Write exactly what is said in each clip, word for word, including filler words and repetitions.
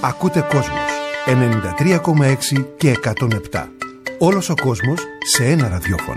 Ακούτε Κόσμος ενενήντα τρία κόμμα έξι και εκατόν επτά. Όλος ο κόσμος σε ένα ραδιόφωνο.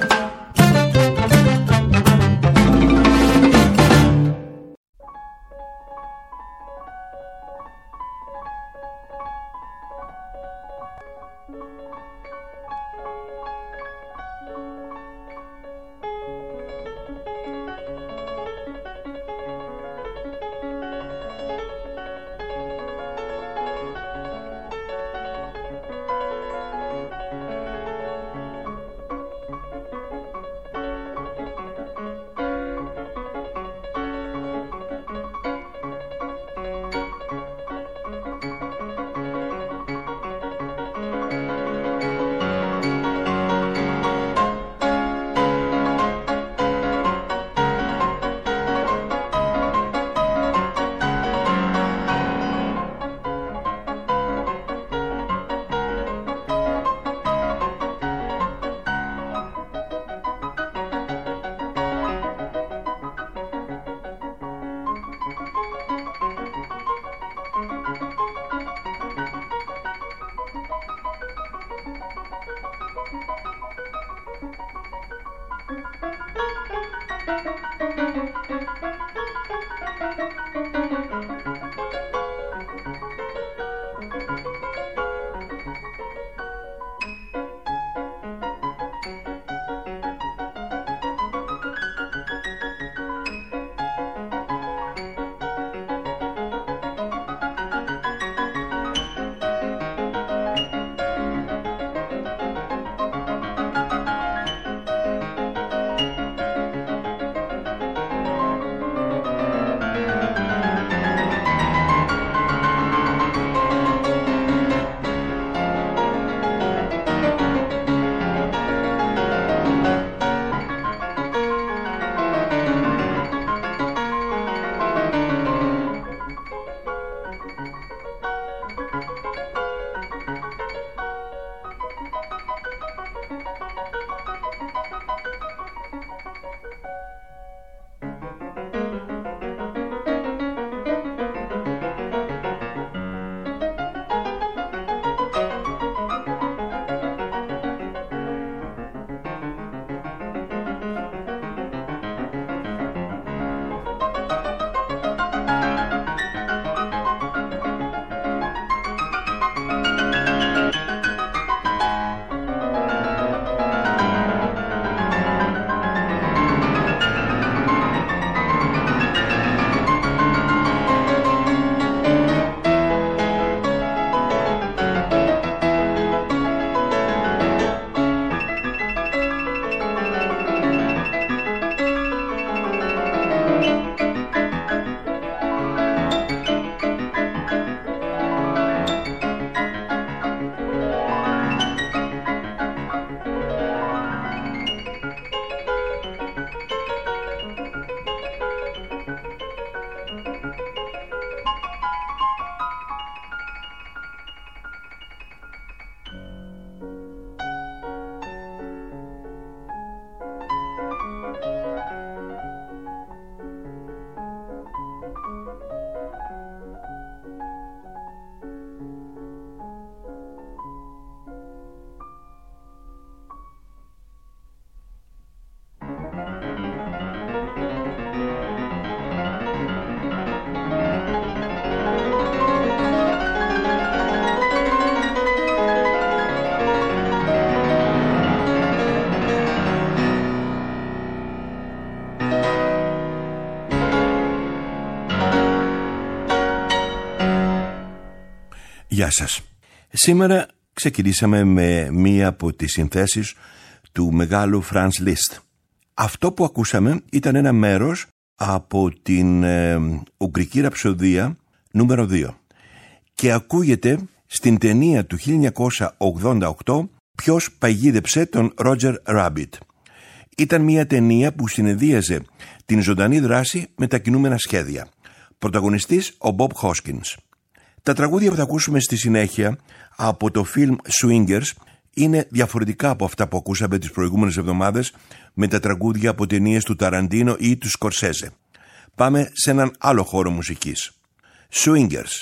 Γεια σας. Σήμερα ξεκινήσαμε με μία από τις συνθέσεις του μεγάλου Franz Liszt. Αυτό που ακούσαμε ήταν ένα μέρος από την ε, Ουγγρική Ραψοδία νούμερο δύο και ακούγεται στην ταινία του χίλια εννιακόσια ογδόντα οκτώ «Ποιος παγίδεψε τον Ρότζερ Ράμπιτ». Ήταν μια ταινία που συνεδίαζε την ζωντανή δράση με τα κινούμενα σχέδια. Πρωταγωνιστής ο Μπομπ Χόσκινς. Τα τραγούδια που θα ακούσουμε στη συνέχεια από το φιλμ Swingers είναι διαφορετικά από αυτά που ακούσαμε τις προηγούμενες εβδομάδες με τα τραγούδια από ταινίες του Ταραντίνο ή του Σκορσέζε. Πάμε σε έναν άλλο χώρο μουσικής. Swingers,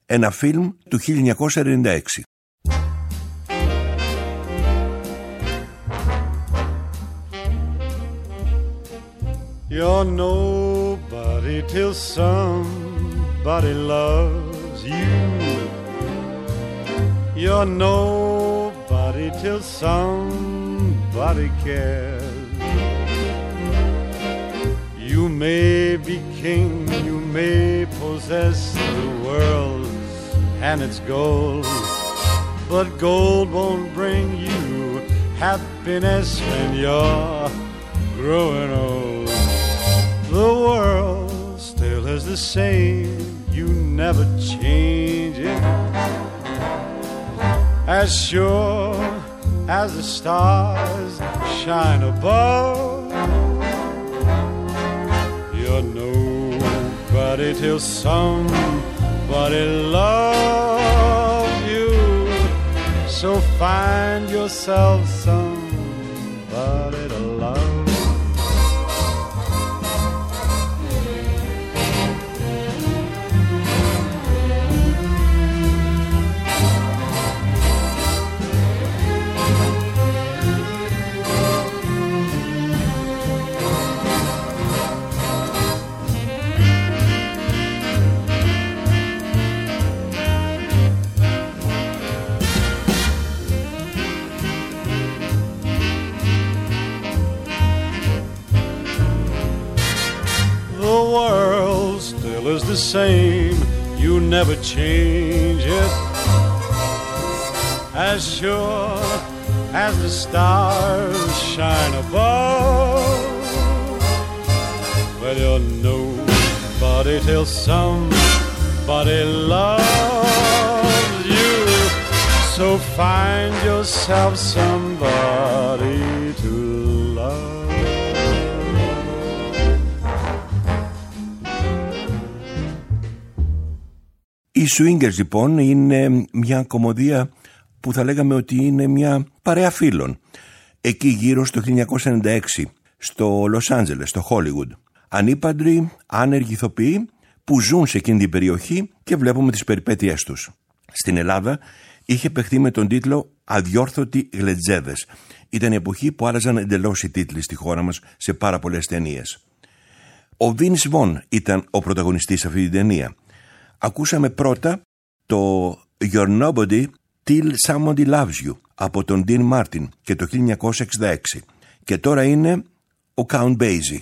ένα φιλμ του χίλια εννιακόσια ενενήντα έξι. You're nobody till somebody loves you. You're nobody till somebody cares. You may be king, you may possess the world and its gold, but gold won't bring you happiness when you're growing old. The world still is the same, you never change it. As sure as the stars shine above, you're nobody till somebody loves you. So find yourself somebody to love. The world still is the same, you never change it. As sure as the stars shine above, well, you're nobody till somebody loves you. So find yourself somebody to love. Οι Swingers λοιπόν είναι μια κομμωδία που θα λέγαμε ότι είναι μια παρέα φίλων. Εκεί γύρω στο χίλια εννιακόσια ενενήντα έξι, στο Λος Άντζελες, στο Hollywood. Ανήπαντροι, άνεργοι ηθοποιοί που ζουν σε εκείνη την περιοχή και βλέπουμε τις περιπέτειές τους. Στην Ελλάδα είχε παιχτεί με τον τίτλο «Αδιόρθωτοι γλεντζέδες». Ήταν η εποχή που άλλαζαν εντελώς οι τίτλοι στη χώρα μας σε πάρα πολλές ταινίες. Ο Vince Vaughn ήταν ο πρωταγωνιστής σε αυτή την ταινία. Ακούσαμε πρώτα το «You're Nobody Till Somebody Loves You» από τον Dean Martin και το χίλια εννιακόσια εξήντα έξι. Και τώρα είναι ο Count Basie.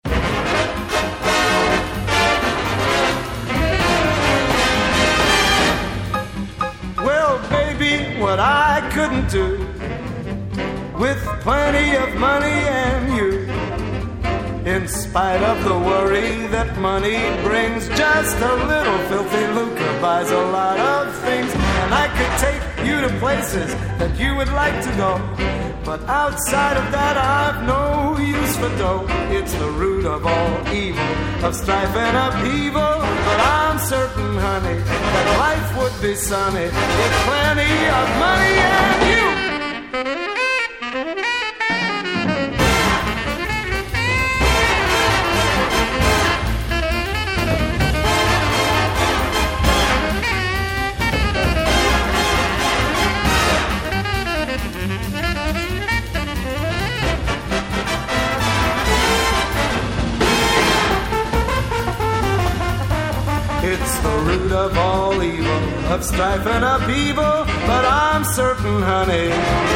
Well, baby, what I couldn't do with plenty of money and you, in spite of the worry that money brings, just a little filthy lucre buys a lot of things. And I could take you to places that you would like to go, but outside of that I've no use for dough. It's the root of all evil, of strife and upheaval. But I'm certain, honey, that life would be sunny with plenty of money and you. It's the root of all evil, of strife and upheaval. But I'm certain, honey,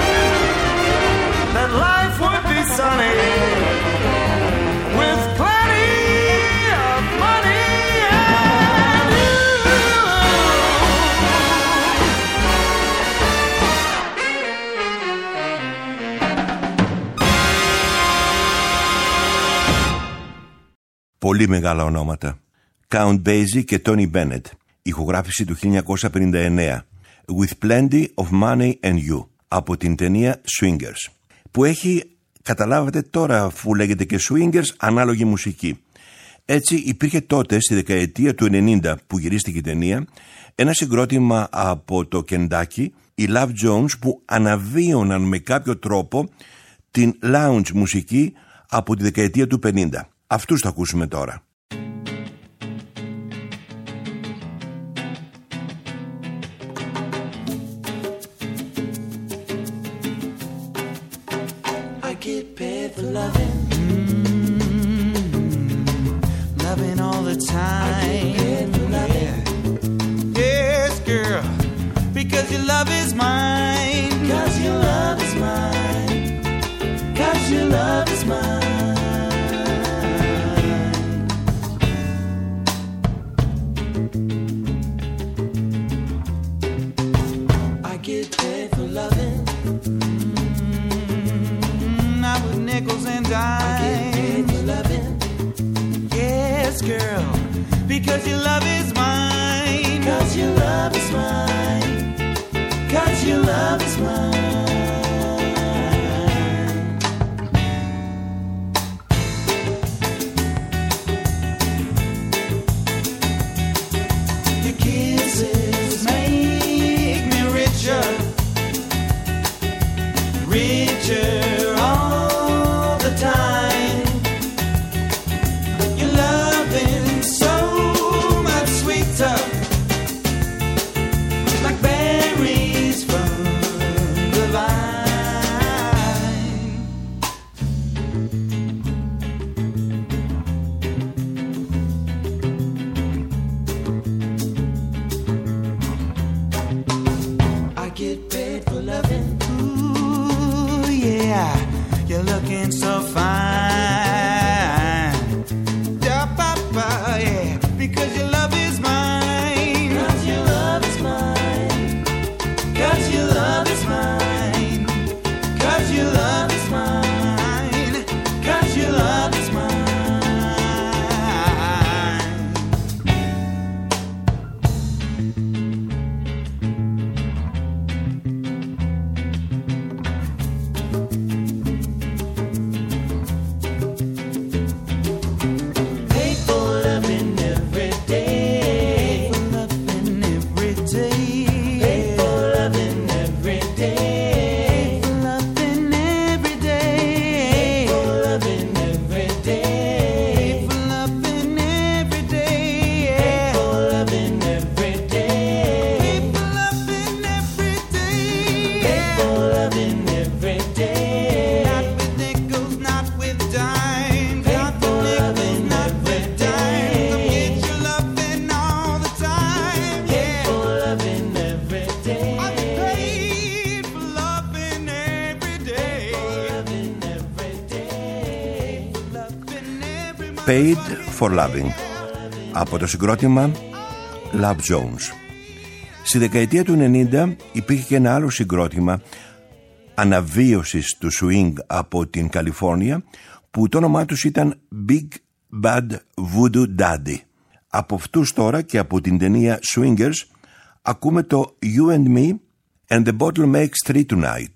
that life would be sunny with plenty of money and you. Πολύ μεγάλα ονόματα. Count Basie και Tony Bennett. Ηχογράφηση του χίλια εννιακόσια πενήντα εννέα. With Plenty of Money and You από την ταινία Swingers, που έχει, καταλάβατε τώρα αφού λέγεται και Swingers, ανάλογη μουσική. Έτσι υπήρχε τότε στη δεκαετία του ενενήντα που γυρίστηκε η ταινία ένα συγκρότημα από το Κεντάκι, οι Love Jones, που αναβίωναν με κάποιο τρόπο την lounge μουσική από τη δεκαετία του πενήντα. Αυτούς θα ακούσουμε τώρα. girl, because your love is mine. Cause your love is mine. Cause your love is mine. Your kisses make me richer, richer all the time. Your loving so much sweeter, like berries from the vine. I get paid for loving. Ooh, yeah, you're looking so fine. Da, ba, ba, yeah, because your love is mine. Cause your love is mine. Cause your love is mine. Cause your love is mine. Cause your love is mine. Pay for loving every day. For loving every day. Pay for loving every day. For loving every day. For loving every day. For loving every day. For loving every day. For loving every day. For loving every day. Not with nickels, not with dimes. Not with nickels, not with dimes. Come get your loving all the time. Yeah. For loving every day. I paid for loving every day. Loving every day. Loving every Paid for Loving από το συγκρότημα Love Jones. Στη δεκαετία του ενενήντα υπήρχε και ένα άλλο συγκρότημα αναβίωσης του swing από την Καλιφόρνια που το όνομά τους ήταν Big Bad Voodoo Daddy. Από αυτούς τώρα και από την ταινία Swingers ακούμε το You and Me and the Bottle Makes Three Tonight.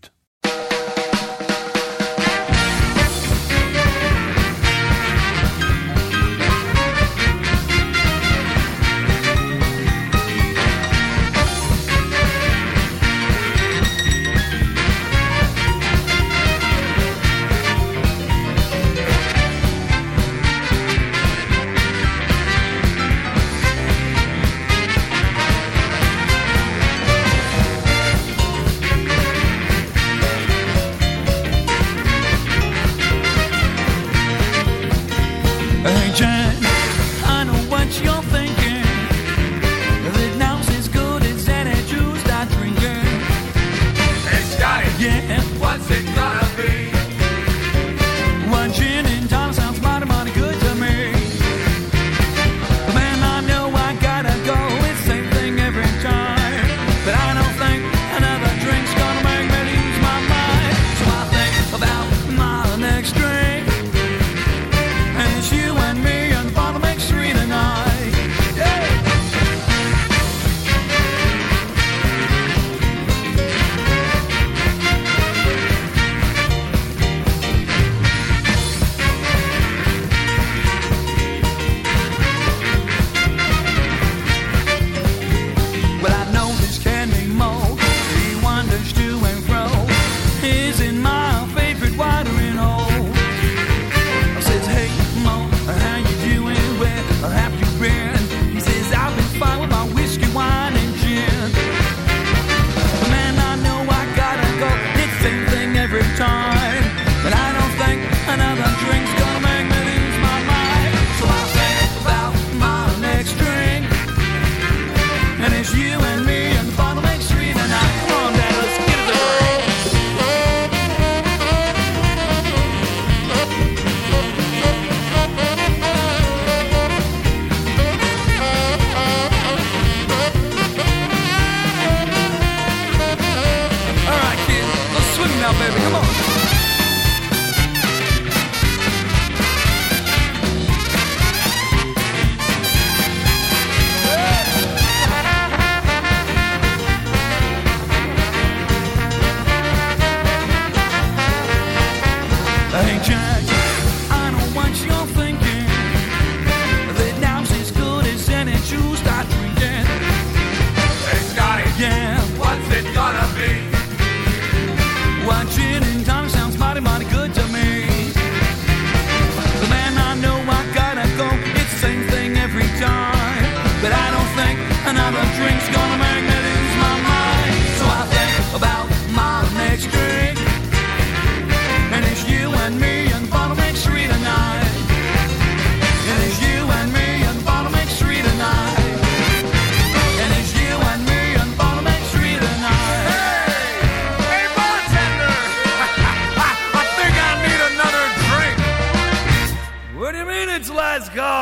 go.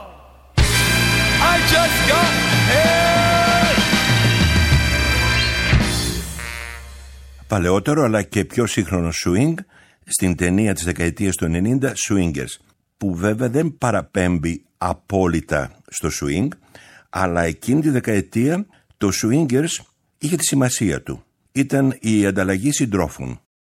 I just got here. Παλαιότερο αλλά και πιο σύγχρονο swing στην ταινία της δεκαετίας του ενενήντα, Swingers, που βέβαια δεν παραπέμπει απόλυτα στο swing, αλλά εκείνη τη δεκαετία το Swingers είχε τη σημασία του. Ήταν η ανταλλαγή συντρόφων.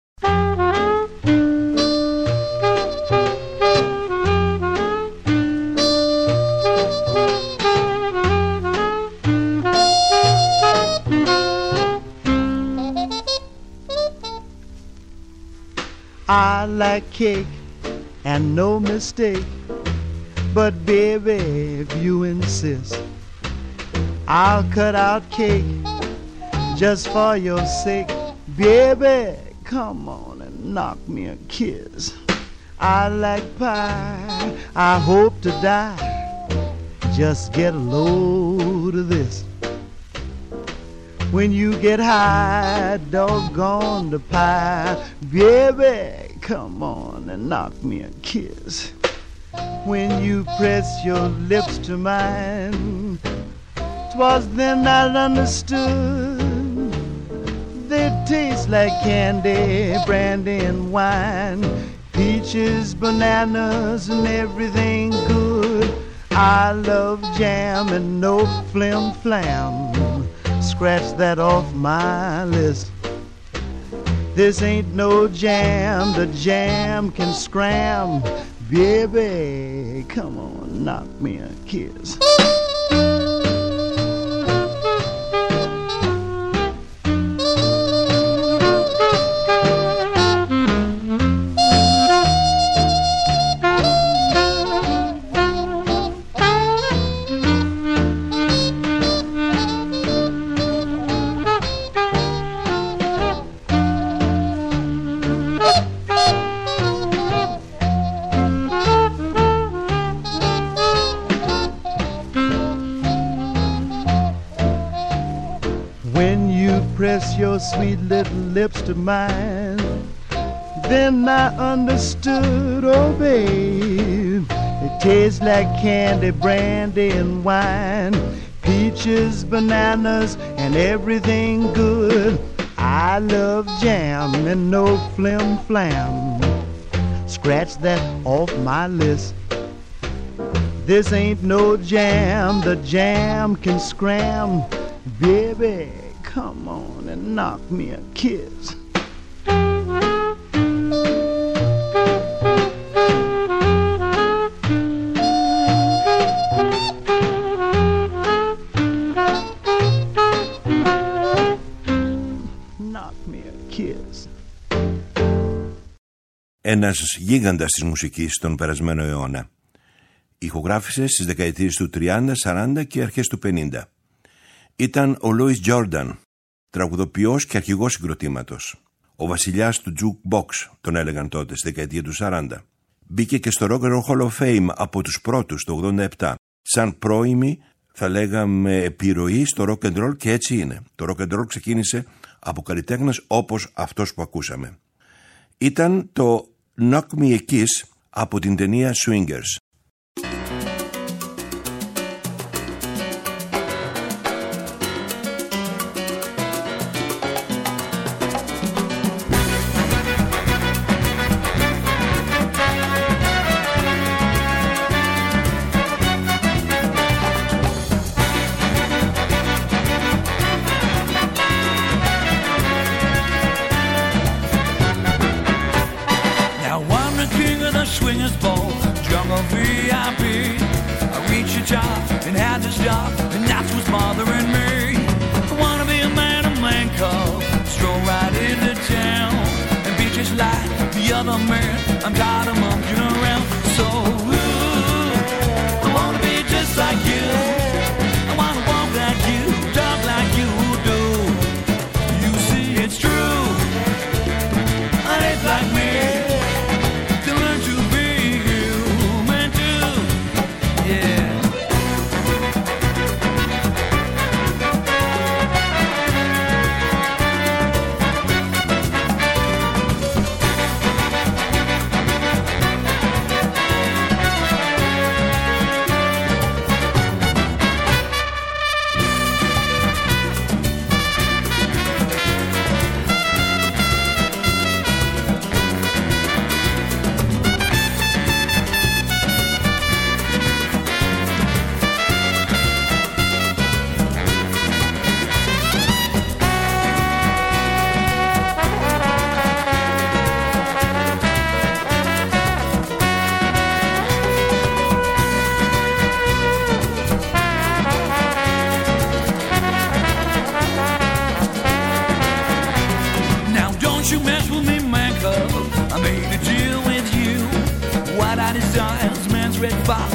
I like cake and no mistake, but baby, if you insist, I'll cut out cake just for your sake. Baby, come on and knock me a kiss. I like pie, I hope to die, just get a load of this. When you get high, doggone the pie. Baby, come on and knock me a kiss. When you press your lips to mine, 'twas then I understood. They taste like candy, brandy and wine, peaches, bananas and everything good. I love jam and no flim flam. Scratch that off my list. This ain't no jam, the jam can scram. Baby, come on, knock me a kiss. Press your sweet little lips to mine, then I understood, oh babe, it tastes like candy, brandy and wine, peaches, bananas and everything good. I love jam and no flim flam. Scratch that off my list. This ain't no jam, the jam can scram. Baby, come on and knock me a kiss. Knock me a kiss. Ένας γίγαντας της μουσικής στον περασμένο αιώνα. Ηχογράφησε στις δεκαετίες του τριάντα, σαράντα και αρχές του πενήντα. Ήταν ο Λούις Τζόρνταν, τραγουδοποιός και αρχηγός συγκροτήματος. Ο βασιλιάς του jukebox, τον έλεγαν τότε, στη δεκαετία του σαράντα. Μπήκε και στο Rock and Roll Hall of Fame από τους πρώτους το ογδόντα επτά. Σαν πρώιμη, θα λέγαμε, επιρροή στο rock and roll, και έτσι είναι. Το rock and roll ξεκίνησε από καλλιτέχνες όπως αυτός που ακούσαμε. Ήταν το Knock Me a Kiss από την ταινία Swingers. Swingers ball, jungle free.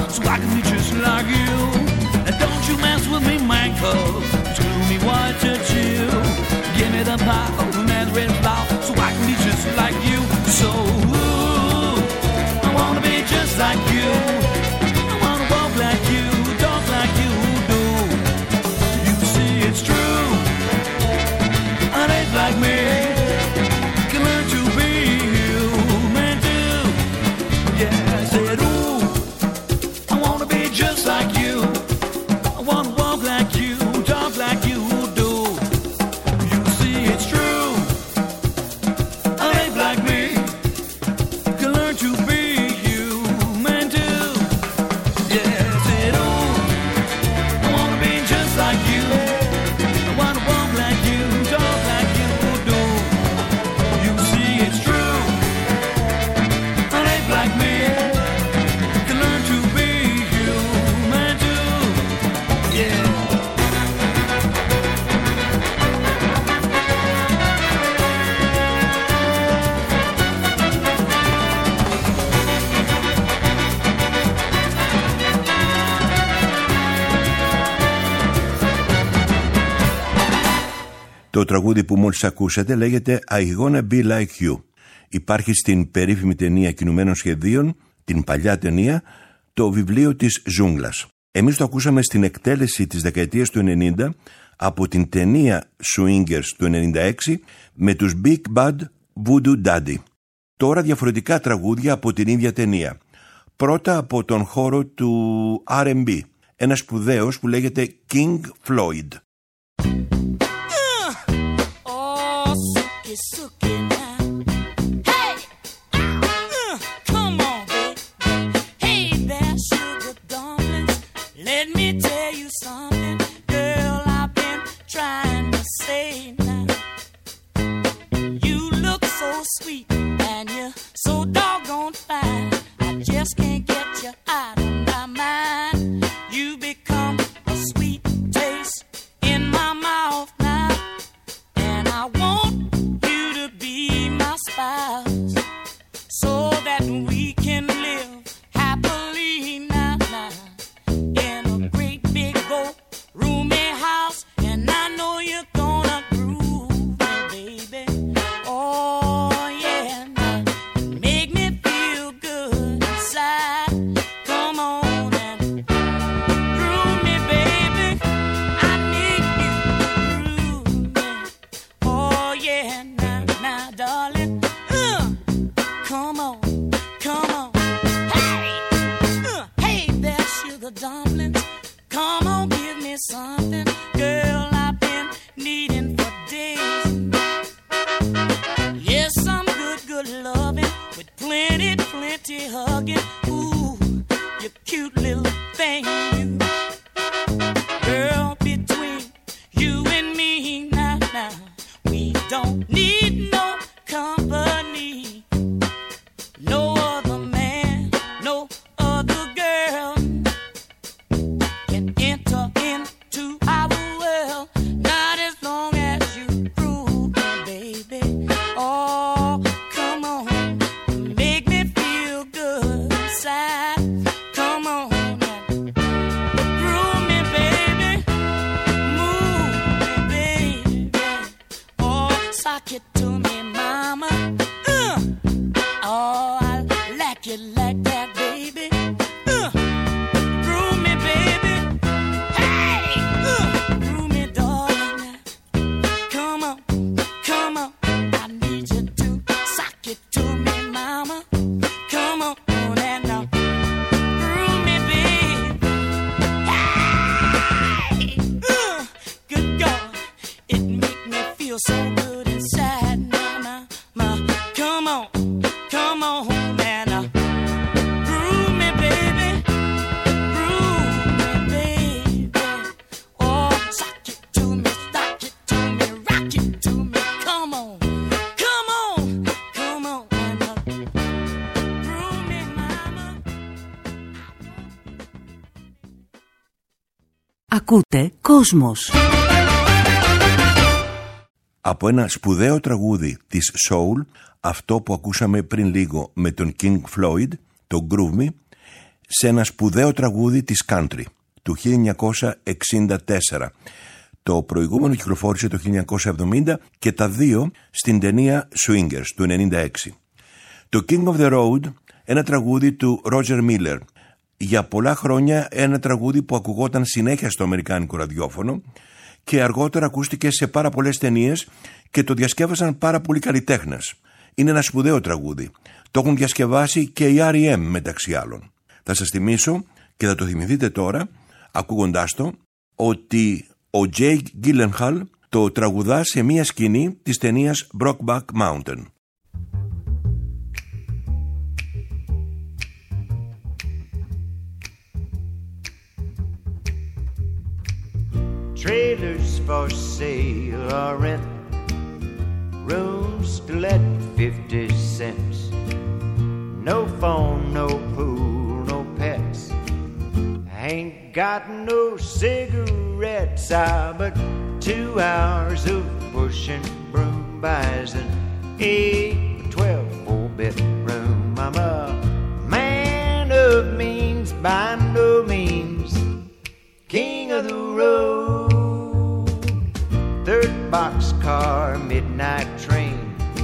so I can be just like you. And don't you mess with me, man, 'cause it's gloomy white to chill. Give me the power of a man's red flower, so I can be just like you. So ooh, I wanna be just like you. I wanna walk like you, talk like you do. You see it's true, and ain't like me. Can learn to be human too. Yeah, I said ooh, I wanna be just like you. I wanna walk like you, talk like you do. You see it's true, and ain't like me. Can learn to be human too. Yeah, I said ooh, I wanna be just like you. I wanna walk like you, talk like you do. You see it's true, and ain't like me. Can learn to be human too. Yeah. Το τραγούδι που μόλις ακούσατε λέγεται I Gonna Be Like You. Υπάρχει στην περίφημη ταινία Κινουμένων Σχεδίων, την παλιά ταινία, το βιβλίο της Ζούγκλας. Εμείς το ακούσαμε στην εκτέλεση της δεκαετίας του ενενήντα από την ταινία Swingers του ενενήντα έξι με τους Big Bad Voodoo Daddy. Τώρα διαφορετικά τραγούδια από την ίδια ταινία. Πρώτα από τον χώρο του αρ εντ μπι, ένας σπουδαίος που λέγεται King Floyd. Oh, suki, suki now. Hey, uh, come on, baby. Hey there, sugar dumplings. Let me tell you something, girl. I've been trying to say now. You look so sweet and you're so doggone fine. I just can't get you out of my mind. You become a sweet taste in my mouth now. And I want you to be my spouse, so that we can live happily now, now in a great big old roomy house. And I know you're gonna groove me, baby. Oh yeah, now make me feel good inside. Come on and groove me, baby. I need you to groove me. Oh yeah, now, now, darling. Uh, come on, come on. Hey, uh, hey there, sugar dumplings. Come on, give me something, girl. I've been needing for days. Yes, some good, good loving with plenty, plenty hugging. Ooh, you cute little thing, you. Girl, between you and me now, now, we don't need no company. No other man, no other girl can enter into our world. Not as long as you prove me, baby. Oh, come on, make me feel good inside. Come on and groove me, baby. Move me, baby. Oh, sock it to me, mama. Uh, oh, I like it like that, baby. Uh, groove me, baby. Hey, uh, groove me, darling. Come on, come on. I need you to sock it to me, mama. Come on, and now groove me, baby. Hey, uh, good God, it make me feel so good inside. Now, now, now, come on, come on, and uh, groove me, baby. Groove me, baby. Oh, sock it to me, sock it to me, rock it to me. Come on, come on, come on, and uh, groove me, mama. Ακούτε Κόσμος. Από ένα σπουδαίο τραγούδι της Soul, αυτό που ακούσαμε πριν λίγο με τον King Floyd, το Groove Me, σε ένα σπουδαίο τραγούδι της country του χίλια εννιακόσια εξήντα τέσσερα. Το προηγούμενο κυκλοφόρησε το χίλια εννιακόσια εβδομήντα και τα δύο στην ταινία Swingers του ενενήντα έξι. Το King of the Road, ένα τραγούδι του Roger Miller. Για πολλά χρόνια ένα τραγούδι που ακουγόταν συνέχεια στο αμερικάνικο ραδιόφωνο και αργότερα ακούστηκε σε πάρα πολλές ταινίες και το διασκεύασαν πάρα πολλοί καλλιτέχνες. Είναι ένα σπουδαίο τραγούδι. Το έχουν διασκευάσει και οι αρ ι εμ μεταξύ άλλων. Θα σας θυμίσω και θα το θυμηθείτε τώρα, ακούγοντάς το, ότι ο Jake Gyllenhaal το τραγουδά σε μία σκηνή της ταινίας Brokeback Mountain. Trailers for sale or rent, rooms to let fifty cents. No phone, no pool, no pets. Ain't got no cigarettes, ah, but two hours of pushing broom buys an eight, twelve, four-bedroom. I'm a man of means by no means, king of the road. Third boxcar, midnight train,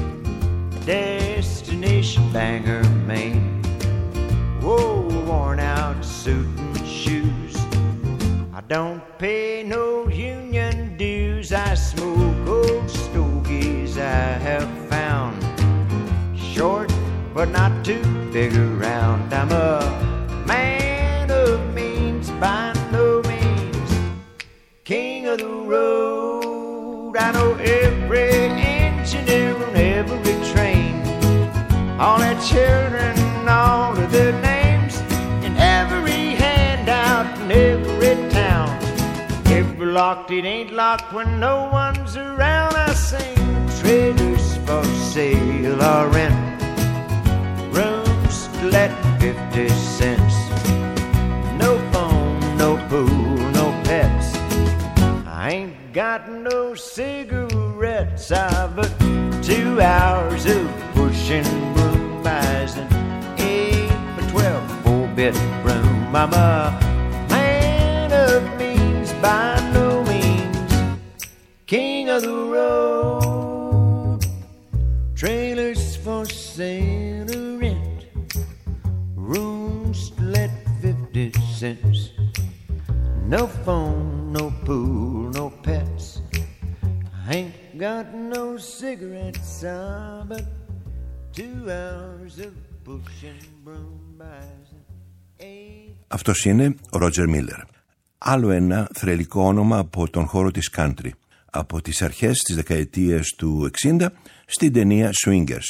destination Bangor, Maine. Whoa, worn out suit and shoes. I don't pay no union dues. I smoke old stogies I have found, short but not too big around. I'm a man of means by no means, king of the road. I know every engineer on every train, all their children, all of their names, and every handout in every town. If we're locked, it ain't locked when no one's around. I sing trailers for sale or rent, rooms to let fifty cents. No phone, no pool, no pets. I ain't got no cigarettes, ah, but two hours of pushing broom buys an eight by twelve four-bedroom. I'm a man of means by no means, king of the road. Trailers for sale or rent, rooms to let fifty cents. No phone, no pool, no pets. I ain't got no cigarettes, ah, but two hours of pushing broom buys an eight. Αυτός είναι ο Roger Miller. Άλλο ένα θρελικό όνομα από τον χώρο της country, από τις αρχές της δεκαετίας του εξήντα στην ταινία Swingers.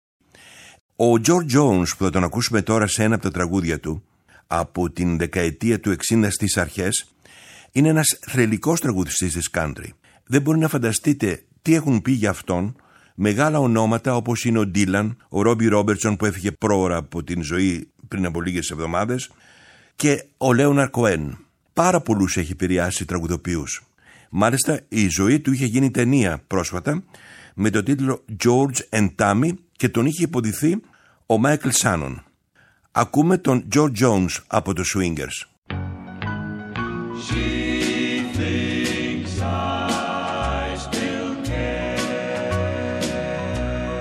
Ο George Jones, που θα τον ακούσουμε τώρα σε ένα από τα τραγούδια του από την δεκαετία του εξήντα στις αρχές, είναι ένας θρελικός τραγουδιστής της country. Δεν μπορεί να φανταστείτε τι έχουν πει για αυτόν μεγάλα ονόματα όπως είναι ο Dylan, ο Robbie Robertson που έφυγε πρόωρα από την ζωή πριν από λίγες εβδομάδες και ο Leonard Cohen. Πάρα πολλούς έχει επηρεάσει τραγουδοποιούς. Μάλιστα η ζωή του είχε γίνει ταινία πρόσφατα με το τίτλο George and Tammy και τον είχε υποδηθεί ο Michael Shannon. Ακούμε τον George Jones από το Swingers. She thinks I still care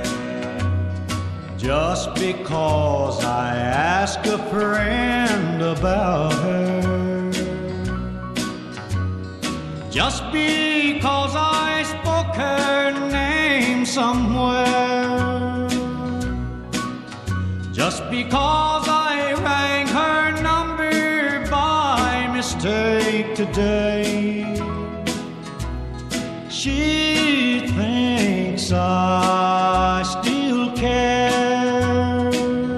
just because I ask a friend about her, just because I spoke her name somewhere, just because I rang her number by mistake today. She thinks I still care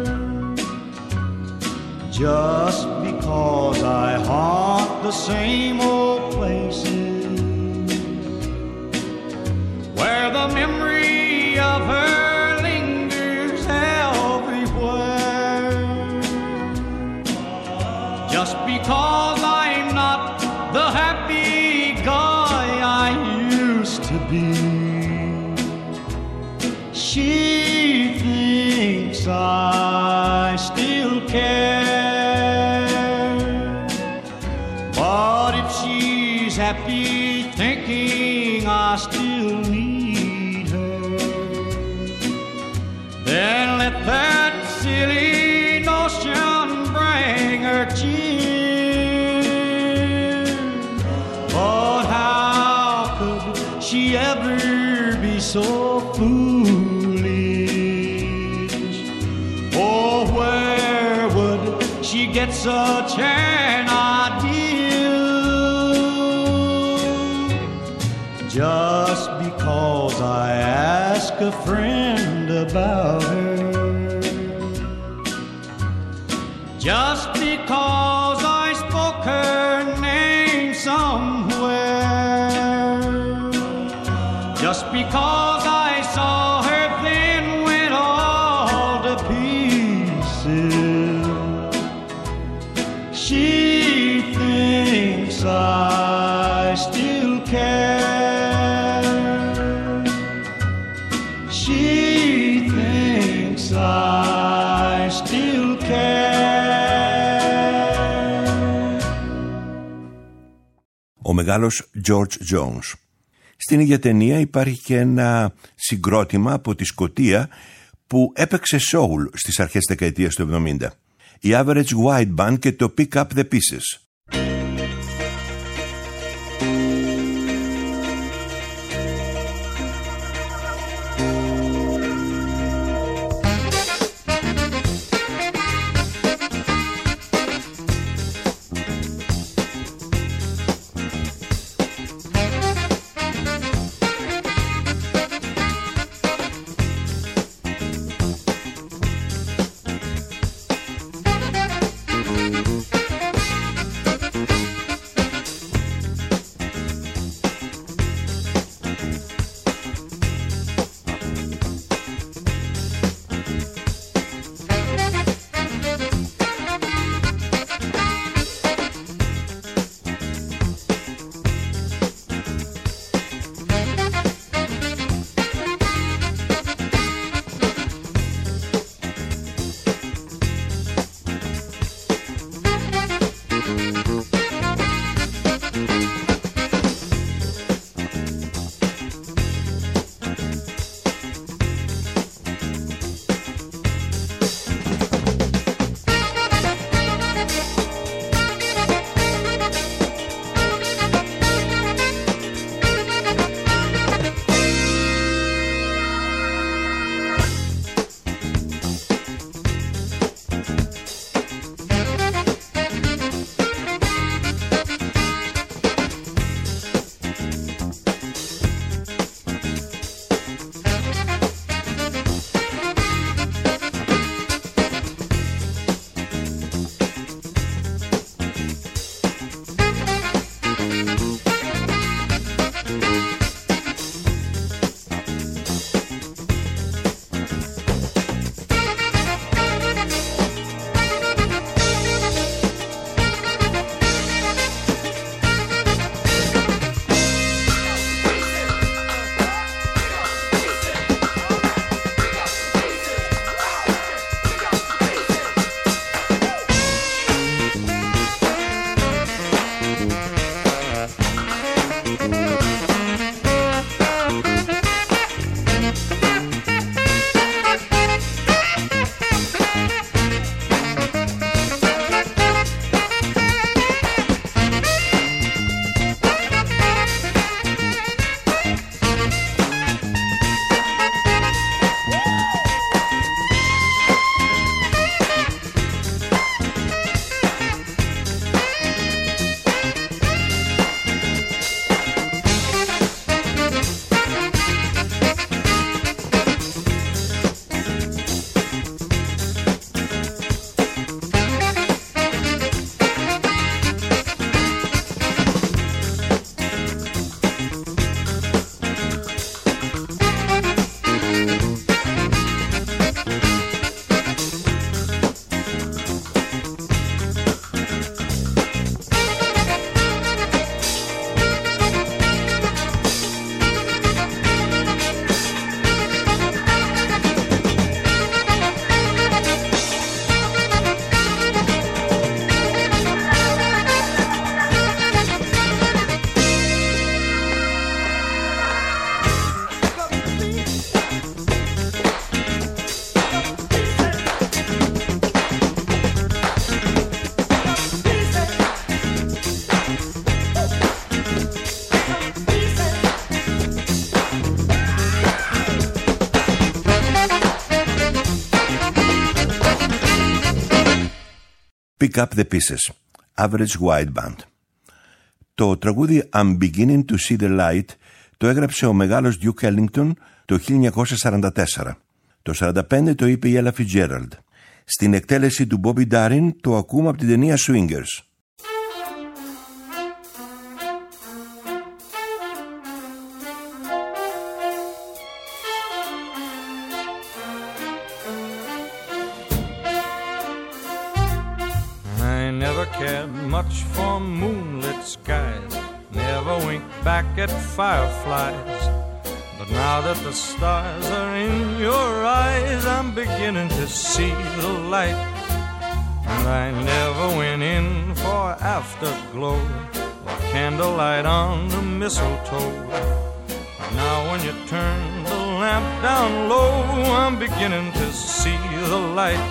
just because I haunt the same old places where the memory of her lingers everywhere. Just because I'm not the happy guy I used to be, she thinks I still care. if she's happy thinking I still need her, then let that silly notion bring her cheer. But how could she ever be so foolish? Oh, where would she get such an idea? Just because I ask a friend about her, just because I spoke her name somewhere, just because I saw her then went all to pieces, she thinks I still care. She thinks I still care. Ο μεγάλος George Jones. Στην ίδια ταινία υπάρχει και ένα συγκρότημα από τη Σκωτία που έπαιξε soul στις αρχές της δεκαετίας του εβδομήντα. Η Average White Band και το Pick Up the Pieces. Pick Up the Pieces, Average White Band. Το τραγούδι I'm Beginning to See the Light το έγραψε ο μεγάλος Duke Ellington το χίλια εννιακόσια σαράντα τέσσερα. Το σαράντα πέντε το είπε η Ella Fitzgerald. Στην εκτέλεση του Bobby Darin το ακούμε από την ταινία Swingers. Cared much for moonlit skies, never winked back at fireflies. But now that the stars are in your eyes, I'm beginning to see the light. And I never went in for afterglow or candlelight on the mistletoe. But now when you turn the lamp down low, I'm beginning to see the light.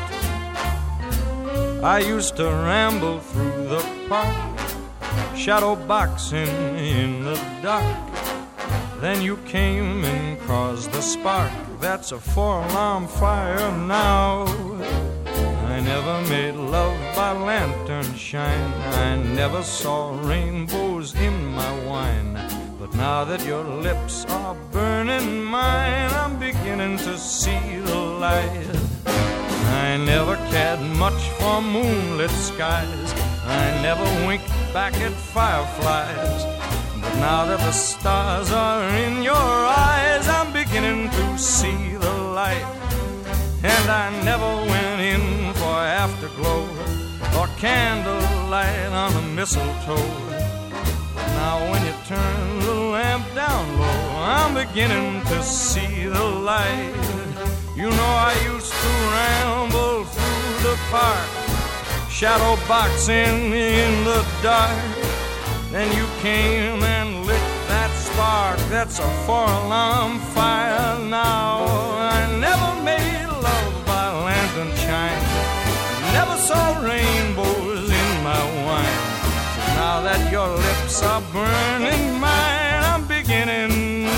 I used to ramble through the park, shadow boxing in the dark. Then you came and caused the spark. That's a four-alarm fire now. I never made love by lantern shine. I never saw rainbows in my wine. But now that your lips are burning mine, I'm beginning to see the light. I never cared much for moonlit skies. I never winked back at fireflies. But now that the stars are in your eyes, I'm beginning to see the light. And I never went in for afterglow or candlelight on the mistletoe. But now when you turn the lamp down low, I'm beginning to see the light. You know I used to ramble through the park, shadow boxing in the dark. Then you came and lit that spark. That's a four-alarm fire now. I never made love by lantern shine, never saw rainbows in my wine. Now that your lips are burning mine, I'm beginning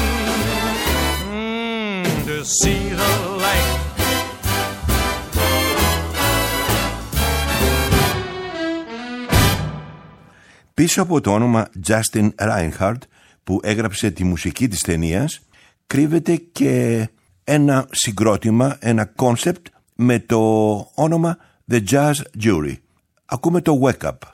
mm, to see the light. Πίσω από το όνομα Justin Reinhardt που έγραψε τη μουσική της ταινίας κρύβεται και ένα συγκρότημα, ένα κόνσεπτ με το όνομα The Jazz Jury. Ακούμε το Wake Up.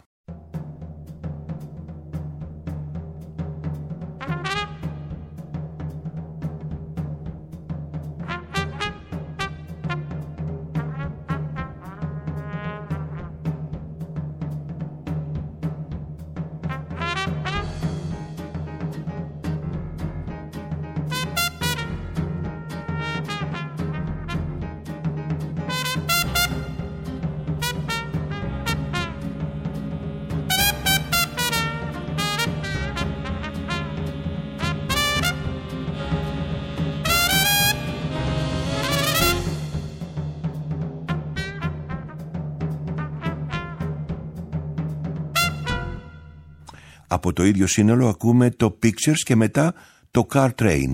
Από το ίδιο σύνολο ακούμε το Pictures και μετά το Car Train.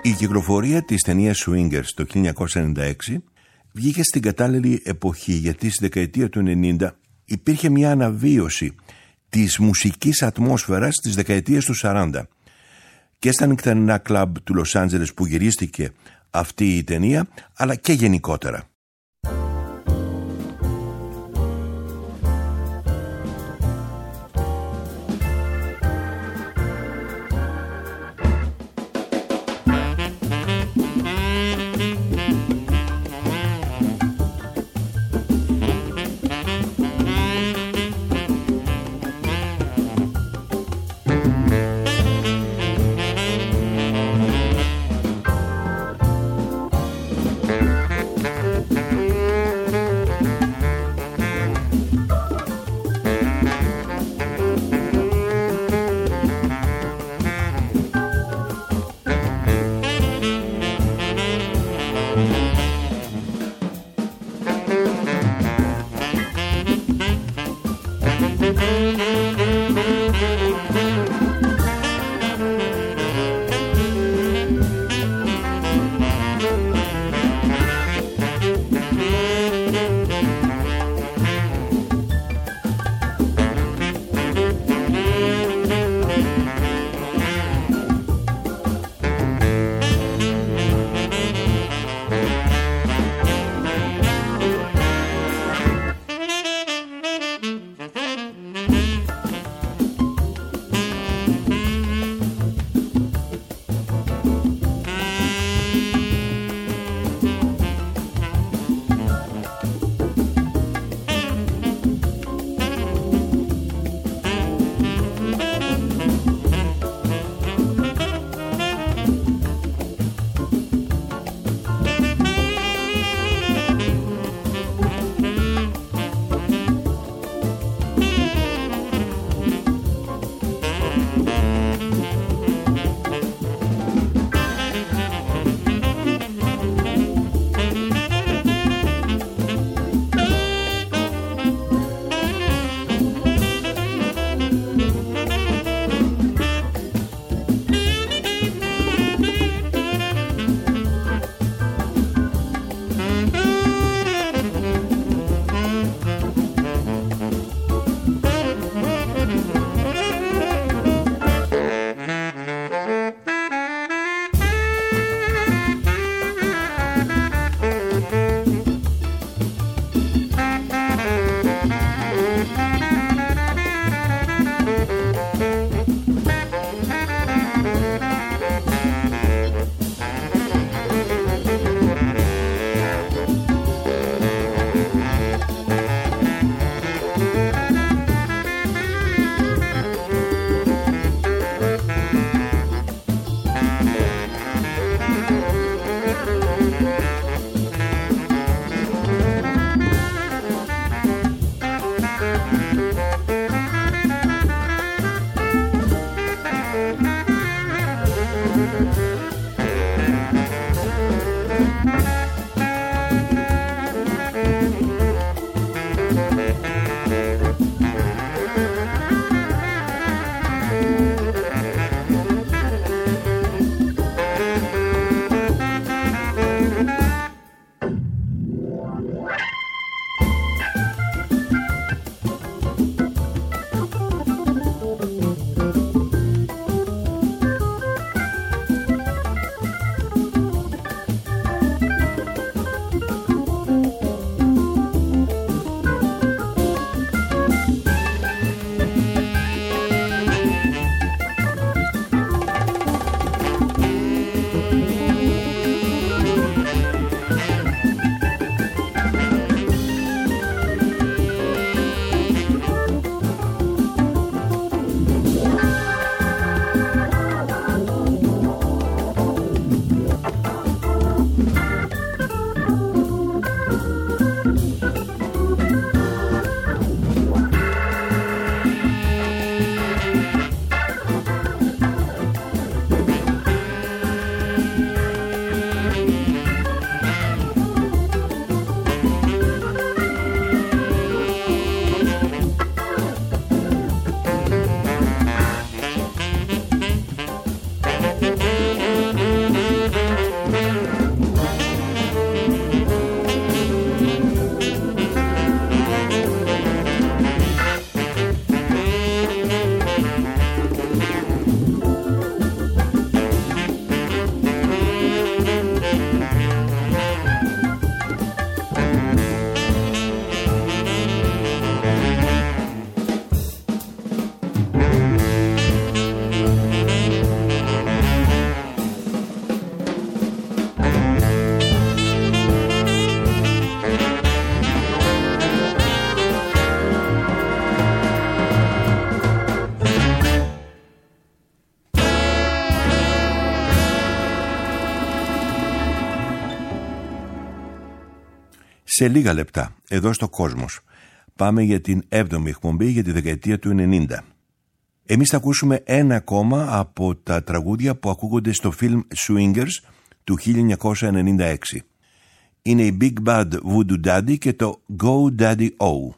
Η κυκλοφορία της ταινίας Swingers το χίλια εννιακόσια ενενήντα έξι βγήκε στην κατάλληλη εποχή, γιατί στη δεκαετία του ενενήντα υπήρχε μια αναβίωση της μουσικής ατμόσφαιρας της δεκαετίας του σαράντα και στα νυχτερινά κλαμπ του Λος Άντζελες που γυρίστηκε αυτή η ταινία, αλλά και γενικότερα. Σε λίγα λεπτά, εδώ στο Κόσμος, πάμε για την έβδομη εκπομπή για τη δεκαετία του ενενήντα. Εμείς θα ακούσουμε ένα ακόμα από τα τραγούδια που ακούγονται στο φιλμ Swingers του χίλια εννιακόσια ενενήντα έξι. Είναι η Big Bad Voodoo Daddy και το Go Daddy O.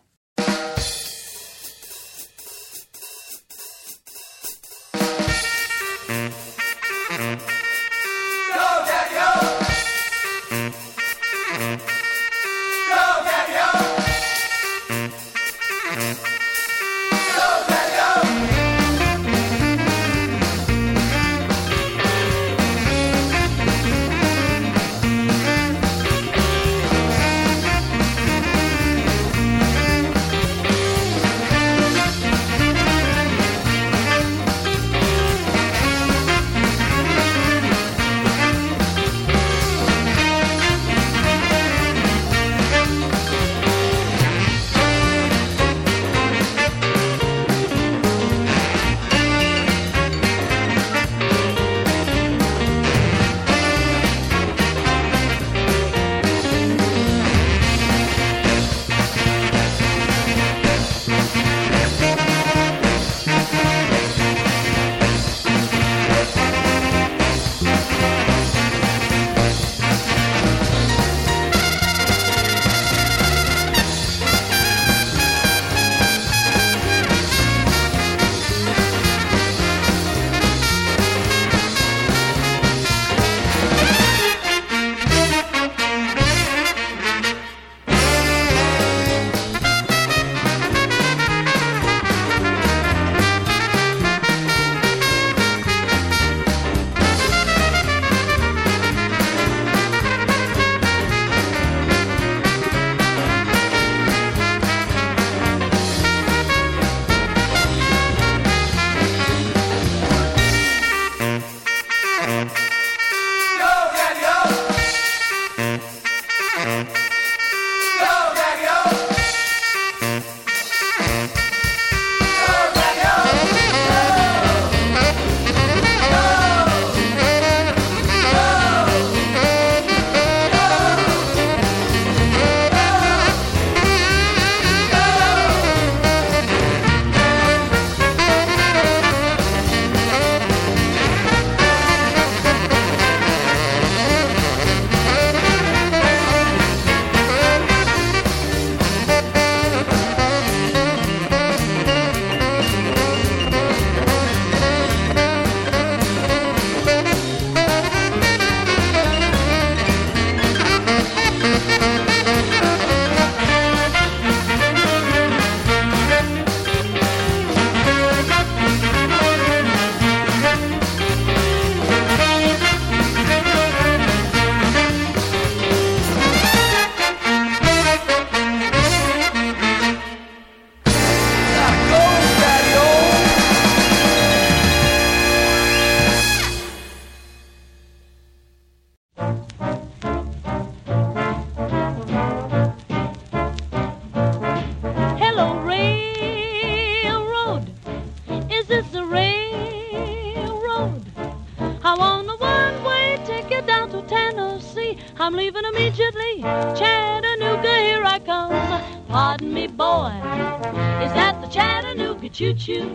I'm leaving immediately. Chattanooga, here I come. Pardon me, boy. Is that the Chattanooga choo-choo?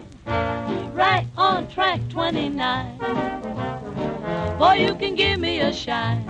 Right on track twenty-nine. Boy, you can give me a shine.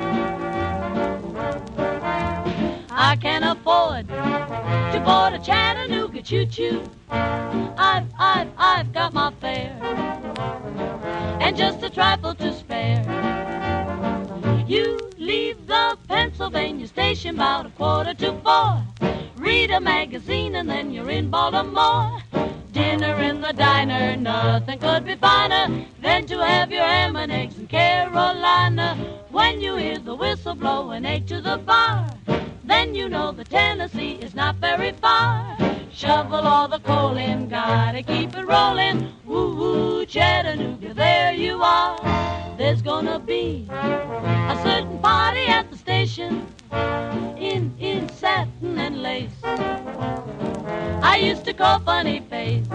I can afford to board a Chattanooga choo-choo. I've, I've, I've got my fare and just a trifle to spare. You leave the Pennsylvania station about a quarter to four. Read a magazine and then you're in Baltimore. Dinner in the diner, nothing could be finer than to have your ham and eggs in Carolina. When you hear the whistle blow and egg to the bar, then you know the Tennessee is not very far. Shovel all the coal in, gotta keep it rolling. Woo woo, Chattanooga, there you are. There's gonna be a certain party at the station in in satin and lace. I used to call Funny Face.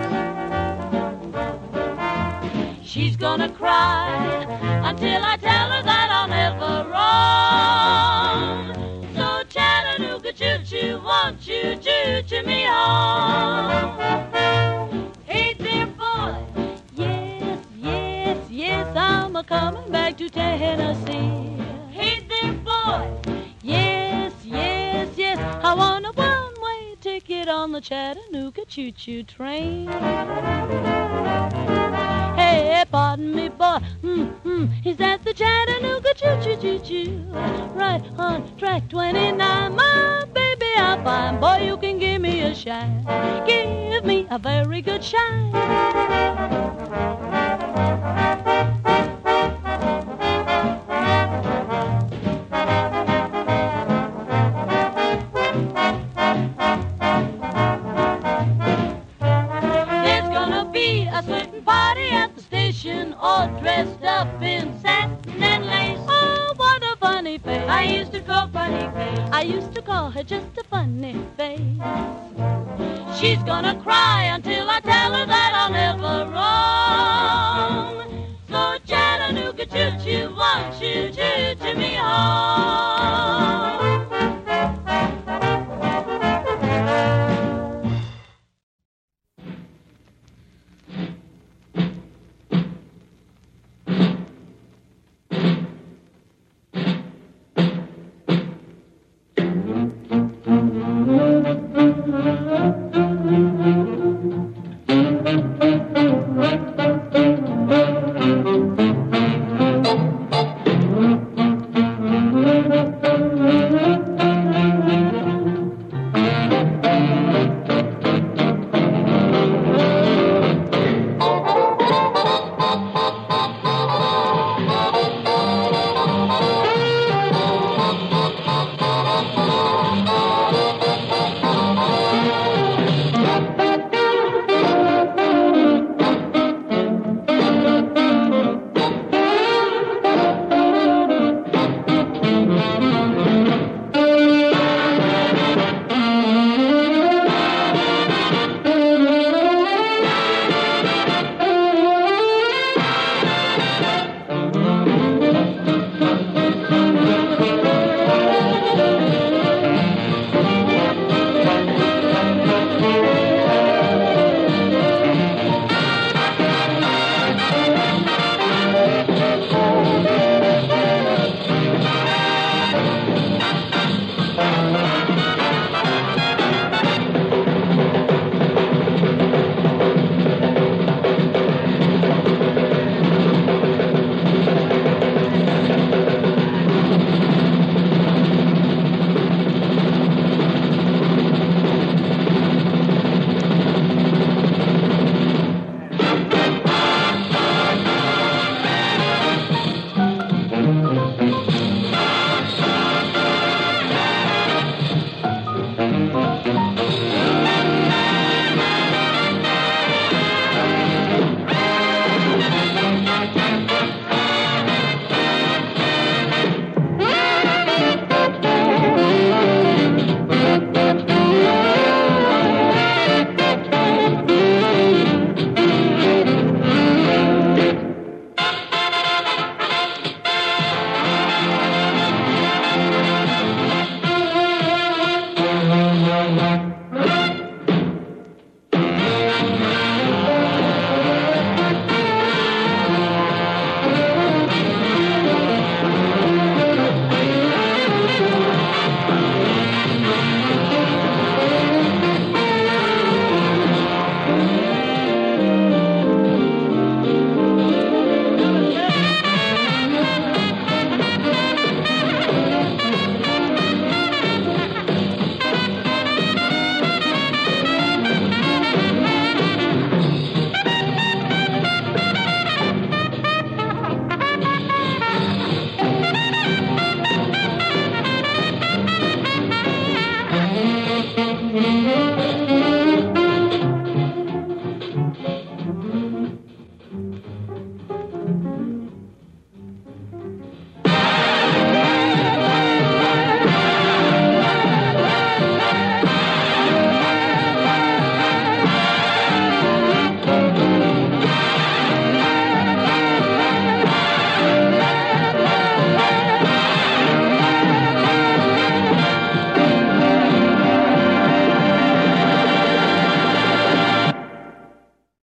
She's gonna cry until I tell her that I'll never run. So Chattanooga choo-choo, won't you choo-choo me home? Hey there, boy. Yes, yes, yes, I'm a-coming back to Tennessee. Hey there, boy. Yes, yes, yes, I want a one-way ticket on the Chattanooga choo-choo train. Hey, pardon me, boy, mm-hmm, is that the Chattanooga choo-choo-choo-choo? Right on track twenty-nine, my baby, I'm fine. Boy, you can give me a shine. Give me a very good shine. All dressed up in satin and lace. Oh, what a funny face. I used to call funny face. I used to call her just a funny face. She's gonna cry until I tell her that I'll never roam. So Chattanooga choo-choo.